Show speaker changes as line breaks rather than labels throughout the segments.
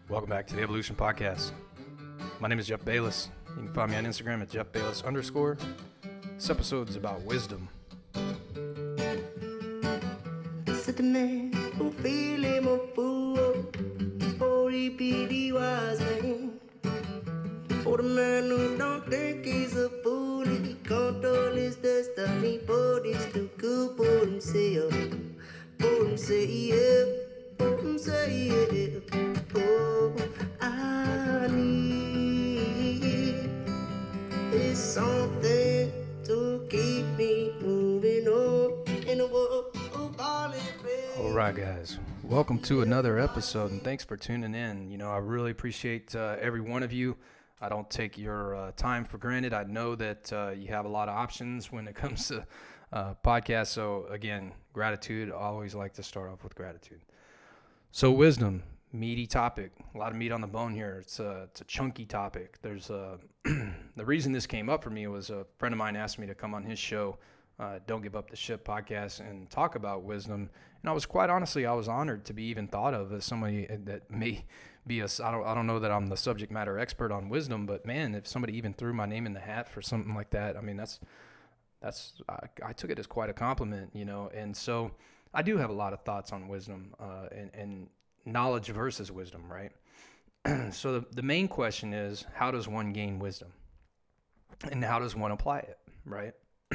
Welcome back to the Evolution Podcast. My name is Jeff Bayless. You can find me on Instagram at JeffBayless_. This episode is about wisdom.
It's the man who feel him a fool, or he be the wise man. For the man who don't think he's a fool, he control his destiny, but he's too good for himself. For himself, for himself. Oh, I need is something to keep me moving on in the world of falling rain.
All right, guys. Welcome to another episode, and thanks for tuning in. You know, I really appreciate every one of you. I don't take your time for granted. I know that you have a lot of options when it comes to podcasts. So, again, gratitude. I always like to start off with gratitude. So, wisdom, meaty topic. A lot of meat on the bone here. It's a chunky topic. There's the reason this came up for me was a friend of mine asked me to come on his show, Don't Give Up the Ship podcast, and talk about wisdom. And I was quite honestly, I was honored to be even thought of as somebody that may be I don't know that I'm the subject matter expert on wisdom, but man, if somebody even threw my name in the hat for something like that, I mean, I took it as quite a compliment, you know. And so I do have a lot of thoughts on wisdom and knowledge versus wisdom, right? So the main question is, how does one gain wisdom? And how does one apply it, right?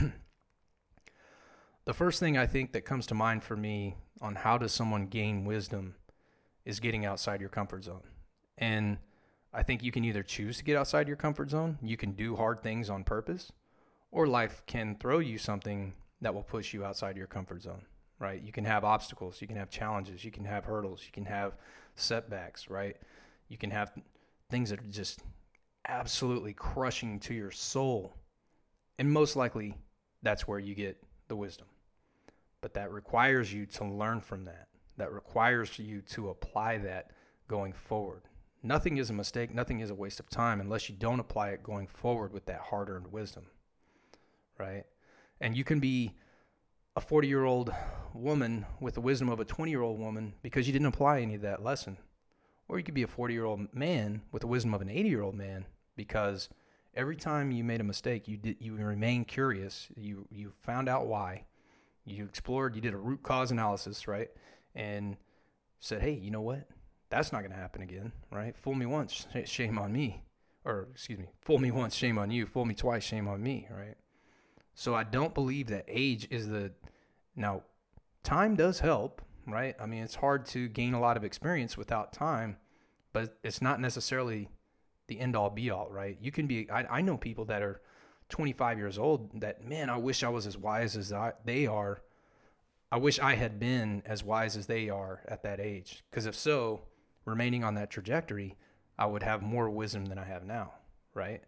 The first thing I think that comes to mind for me on how does someone gain wisdom is getting outside your comfort zone. And I think you can either choose to get outside your comfort zone, you can do hard things on purpose, or life can throw you something that will push you outside your comfort zone, right? You can have obstacles, you can have challenges, you can have hurdles, you can have setbacks, right? You can have things that are just absolutely crushing to your soul. And most likely, that's where you get the wisdom. But that requires you to learn from that. That requires you to apply that going forward. Nothing is a mistake. Nothing is a waste of time unless you don't apply it going forward with that hard-earned wisdom, right? And you can be a 40-year-old woman with the wisdom of a 20-year-old woman because you didn't apply any of that lesson. Or you could be a 40-year-old man with the wisdom of an 80-year-old man because every time you made a mistake, you remained curious. You found out why. You explored. You did a root cause analysis, right? And said, hey, you know what? That's not going to happen again, right? Fool me once, shame on me. Or, excuse me, fool me once, shame on you. Fool me twice, shame on me, right? So I don't believe that age is now, time does help, right? I mean, it's hard to gain a lot of experience without time, but it's not necessarily the end-all, be-all, right? You can be, I know people that are 25 years old that, man, I wish I was as wise as they are. I wish I had been as wise as they are at that age. Because if so, remaining on that trajectory, I would have more wisdom than I have now, right?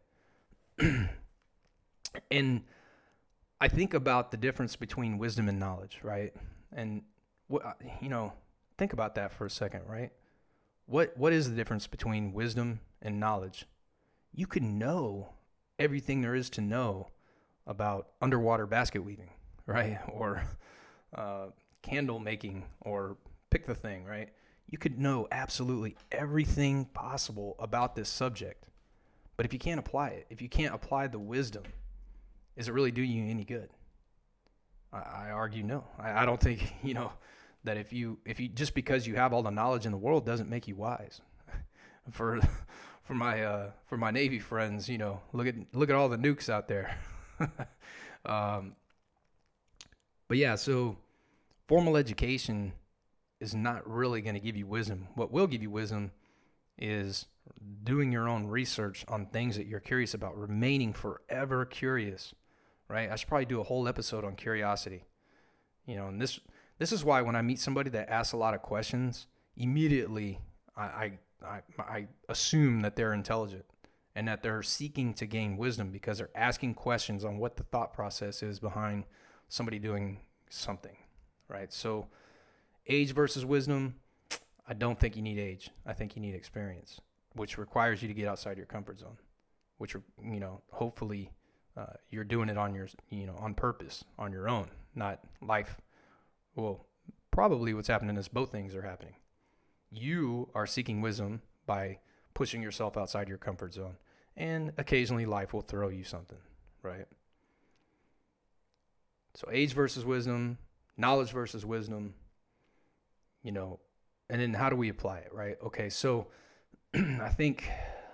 And I think about the difference between wisdom and knowledge, right? And think about that for a second, right? What is the difference between wisdom and knowledge? You can know everything there is to know about underwater basket weaving, right? Or candle making, or pick the thing, right? You could know absolutely everything possible about this subject. But if you can't apply it, if you can't apply the wisdom, does it really do you any good? I argue no. I don't think, that if you just because you have all the knowledge in the world doesn't make you wise. For my Navy friends, look at all the nukes out there. But yeah, so formal education is not really going to give you wisdom. What will give you wisdom is doing your own research on things that you're curious about, remaining forever curious, right? I should probably do a whole episode on curiosity. And this is why when I meet somebody that asks a lot of questions, immediately I assume that they're intelligent and that they're seeking to gain wisdom because they're asking questions on what the thought process is behind somebody doing something, right? So age versus wisdom, I don't think you need age. I think you need experience, which requires you to get outside your comfort zone, which, hopefully you're doing it on on purpose, on your own, not life. Well, probably what's happening is both things are happening. You are seeking wisdom by pushing yourself outside your comfort zone. And occasionally life will throw you something, right? So age versus wisdom, knowledge versus wisdom, and then how do we apply it, right? Okay, so I think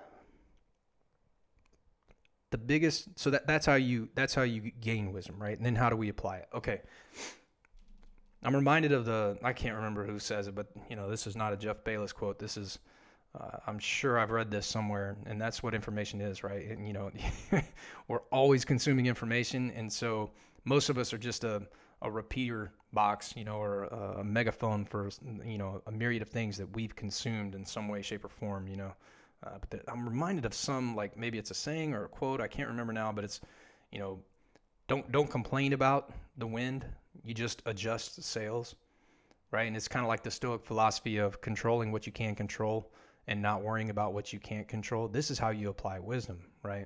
the biggest, so that's how you gain wisdom, right? And then how do we apply it? Okay. I'm reminded of I can't remember who says it, but this is not a Jeff Bayless quote. This is, I'm sure I've read this somewhere, and that's what information is, right? And we're always consuming information, and so most of us are just a repeater box, or a megaphone for a myriad of things that we've consumed in some way, shape, or form, But I'm reminded of some, like maybe it's a saying or a quote, I can't remember now, but it's, don't complain about the wind. You just adjust the sails, right? And it's kind of like the Stoic philosophy of controlling what you can control and not worrying about what you can't control. This is how you apply wisdom, right?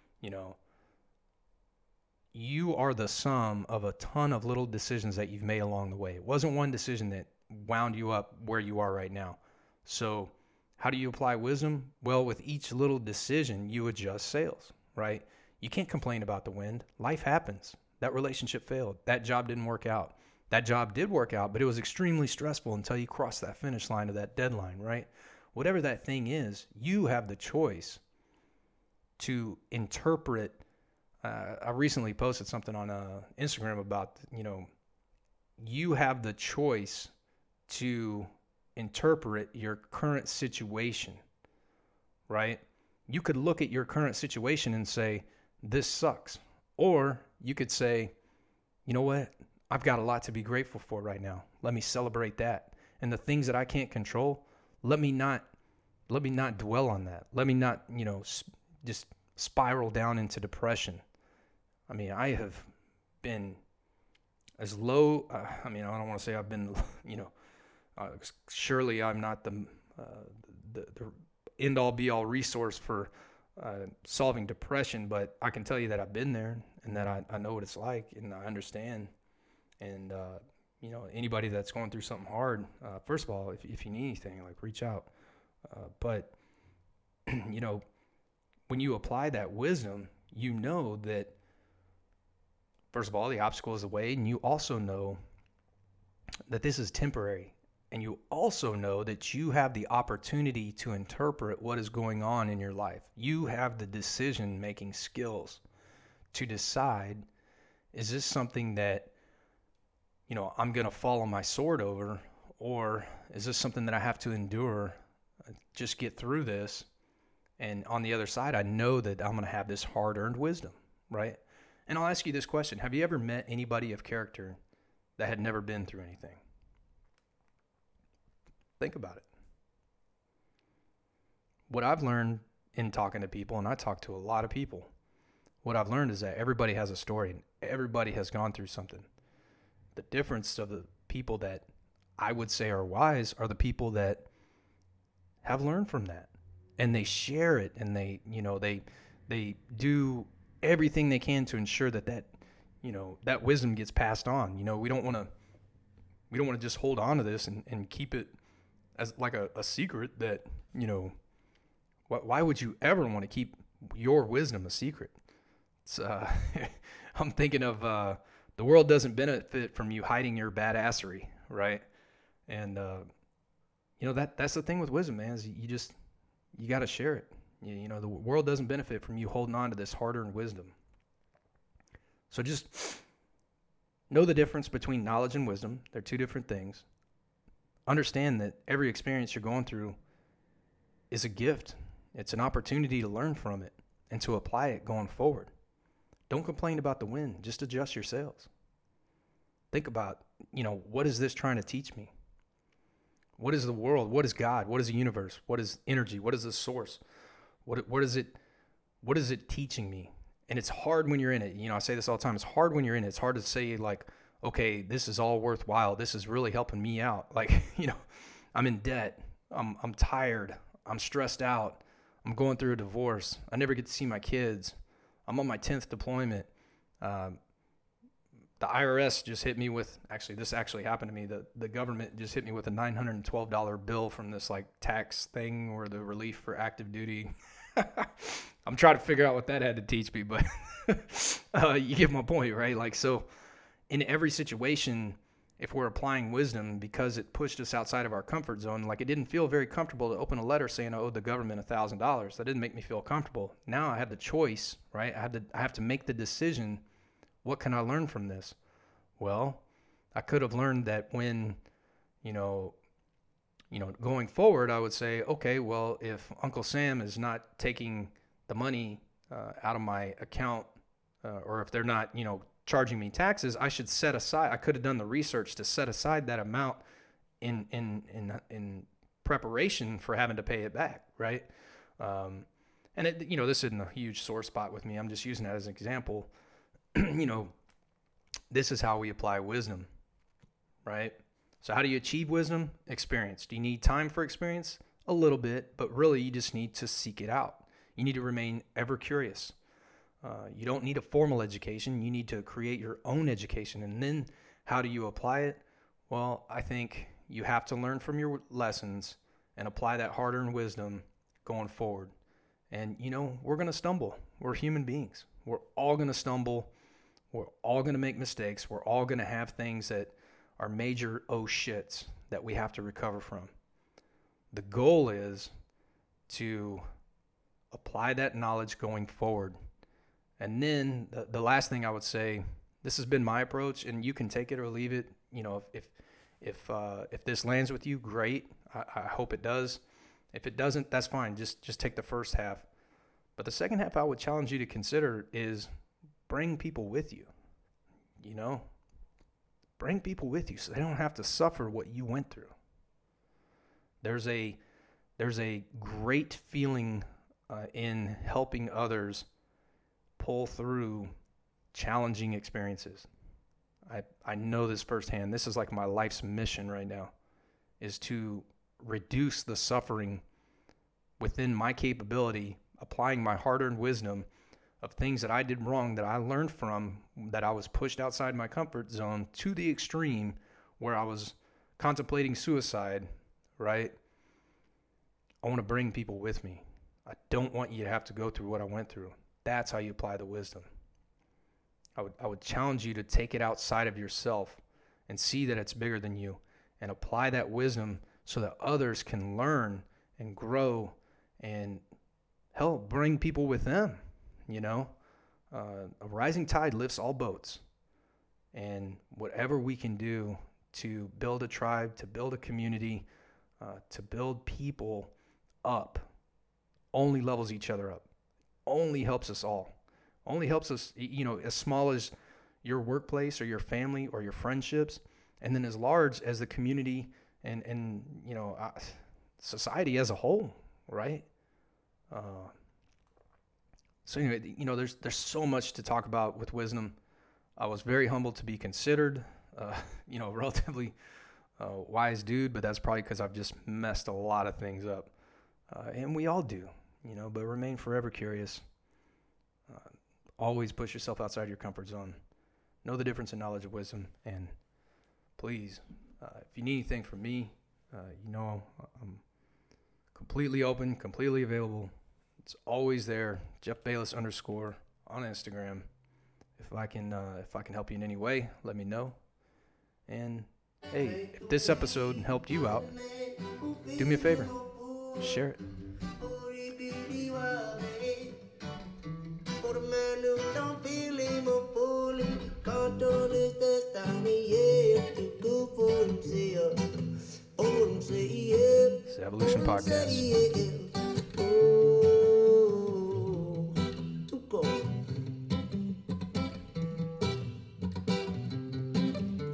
You are the sum of a ton of little decisions that you've made along the way. It wasn't one decision that wound you up where you are right now. So how do you apply wisdom? Well, with each little decision, you adjust sails, right? You can't complain about the wind. Life happens. That relationship failed. That job didn't work out. That job did work out, but it was extremely stressful until you crossed that finish line of that deadline, right? Whatever that thing is, you have the choice to interpret. I recently posted something on Instagram about, you have the choice to interpret your current situation, right? You could look at your current situation and say, this sucks. Or you could say, you know what? I've got a lot to be grateful for right now. Let me celebrate that. And the things that I can't control, let me not dwell on that. Let me not, just spiral down into depression. I mean, I have been as low. I don't want to say I've been, surely I'm not the end all be all resource for solving depression, but I can tell you that I've been there and that I know what it's like and I understand. And, anybody that's going through something hard, first of all, if you need anything, like reach out. But, when you apply that wisdom, that, first of all, the obstacle is away, and you also know that this is temporary. And you also know that you have the opportunity to interpret what is going on in your life. You have the decision-making skills to decide, is this something that, I'm going to fall on my sword over, or is this something that I have to endure, just get through this? And on the other side, I know that I'm going to have this hard-earned wisdom, right? And I'll ask you this question. Have you ever met anybody of character that had never been through anything? Think about it. What I've learned in talking to people, and I talk to a lot of people, what I've learned is that everybody has a story and everybody has gone through something. The difference of the people that I would say are wise are the people that have learned from that, and they share it, and they do everything they can to ensure that wisdom gets passed on. We don't want to just hold on to this and keep it as like a secret that, why would you ever want to keep your wisdom a secret? It's, I'm thinking of the world doesn't benefit from you hiding your badassery, right? And, that's the thing with wisdom, man, is you got to share it. The world doesn't benefit from you holding on to this hard-earned wisdom. So just know the difference between knowledge and wisdom. They're two different things. Understand that every experience you're going through is a gift. It's an opportunity to learn from it and to apply it going forward. Don't complain about the wind. Just adjust your sails. Think about, what is this trying to teach me? What is the world? What is God? What is the universe? What is energy? What is the source? What is it teaching me? And it's hard when you're in it. I say this all the time. It's hard when you're in it. It's hard to say, like, okay, this is all worthwhile. This is really helping me out. Like, I'm in debt. I'm tired. I'm stressed out. I'm going through a divorce. I never get to see my kids. I'm on my 10th deployment. the IRS just hit me with, actually, this actually happened to me. The government just hit me with a $912 bill from this like tax thing or the relief for active duty. I'm trying to figure out what that had to teach me, but you get my point, right? Like, so in every situation, if we're applying wisdom, because it pushed us outside of our comfort zone, like it didn't feel very comfortable to open a letter saying I owed the government $1,000. That didn't make me feel comfortable. Now I have the choice, right? I have to make the decision. What can I learn from this? Well, I could have learned that when, going forward, I would say, okay, well, if Uncle Sam is not taking the money out of my account, or if they're not, charging me taxes, I should set aside. I could have done the research to set aside that amount in preparation for having to pay it back, right? And it, this isn't a huge sore spot with me. I'm just using that as an example. This is how we apply wisdom, right? So how do you achieve wisdom? Experience. Do you need time for experience? A little bit, but really you just need to seek it out. You need to remain ever curious. You don't need a formal education. You need to create your own education. And then how do you apply it? Well, I think you have to learn from your lessons and apply that hard-earned wisdom going forward. And, we're going to stumble. We're human beings. We're all going to stumble. We're all going to make mistakes. We're all going to have things that are major oh shits that we have to recover from. The goal is to apply that knowledge going forward. And then the last thing I would say, this has been my approach, and you can take it or leave it. If this lands with you, great. I hope it does. If it doesn't, that's fine. Just take the first half. But the second half I would challenge you to consider is bring people with you. Bring people with you so they don't have to suffer what you went through. There's a great feeling in helping others pull through challenging experiences. I know this firsthand. This is like my life's mission right now, is to reduce the suffering within my capability, applying my hard-earned wisdom of things that I did wrong, that I learned from, that I was pushed outside my comfort zone to the extreme where I was contemplating suicide, right? I want to bring people with me. I don't want you to have to go through what I went through. That's how you apply the wisdom. I would challenge you to take it outside of yourself and see that it's bigger than you and apply that wisdom so that others can learn and grow and help bring people with them. A rising tide lifts all boats. And whatever we can do to build a tribe, to build a community, to build people up, only levels each other up, only helps us all, only helps us, as small as your workplace or your family or your friendships, and then as large as the community and society as a whole, right? So anyway, there's so much to talk about with wisdom. I was very humbled to be considered, relatively wise dude, but that's probably because I've just messed a lot of things up. And we all do, but remain forever curious. Always push yourself outside your comfort zone. Know the difference in knowledge and wisdom. And please, if you need anything from me, I'm completely open, completely available. It's always there. Jeff Bayless _ on Instagram. If I can help you in any way, let me know. And hey, if this episode helped you out, do me a favor, share it. It's the Evolution Podcast.